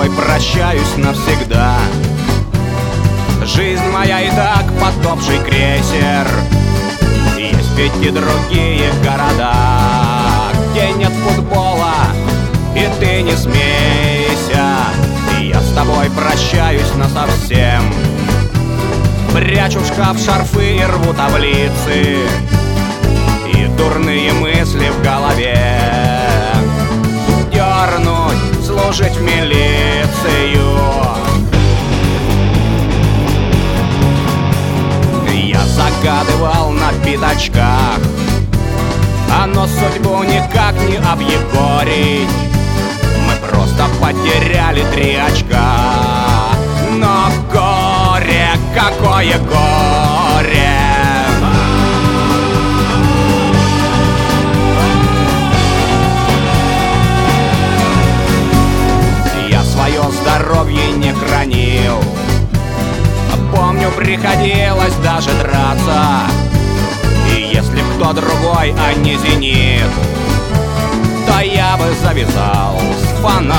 тобой прощаюсь навсегда. Жизнь моя и так потопший крейсер. Есть ведь и другие города, где нет футбола, и ты не смейся. Я с тобой прощаюсь насовсем. Прячу в шкаф шарфы и рву таблицы, и дурные мысли в голове. Дернуть, служить в милицию. Я загадывал на пятачках, но судьбу никак не объегорить. Мы просто потеряли 3 очка. Но горе, какое горе! Я свое здоровье не хранил. Помню, приходилось даже драться. И если б кто другой, а не «Зенит», то я бы завязал с фанатством.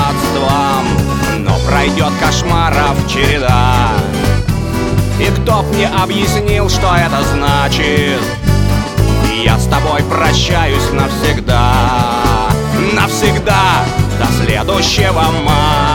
Но пройдет кошмаров череда, и кто б мне объяснил, что это значит. Я с тобой прощаюсь навсегда. Навсегда, до следующего мая.